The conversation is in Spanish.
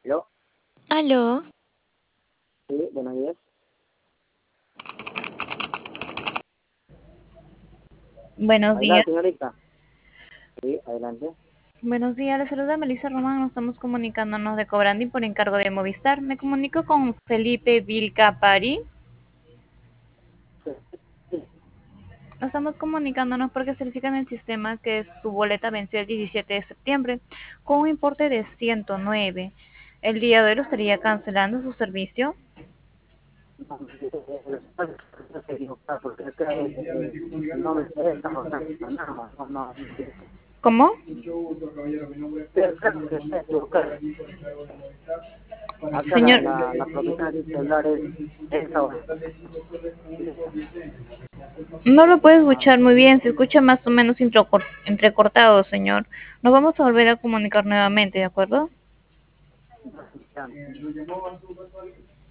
Yo, Aló, sí, buenos días. buenos Hola, días. señorita. Sí, adelante. Buenos días, le saluda Melissa Román. Nos estamos comunicándonos de Cobrandi por encargo de Movistar. Me comunico con Felipe Vilca Pari. Sí, Estamos comunicándonos porque certifica en el sistema que su boleta venció el 17 de septiembre con un importe de 109. El día de hoy lo estaría cancelando su servicio. no, no se equivoca porque es que el nombre de esta jornada, no existe. ¿Cómo? Pero claro que está equivocado. Acá Señor, la propietaria del celular es esa hora. no lo puedo escuchar muy bien, se escucha más o menos entrecortado, señor. Nos vamos a volver a comunicar nuevamente, ¿de acuerdo?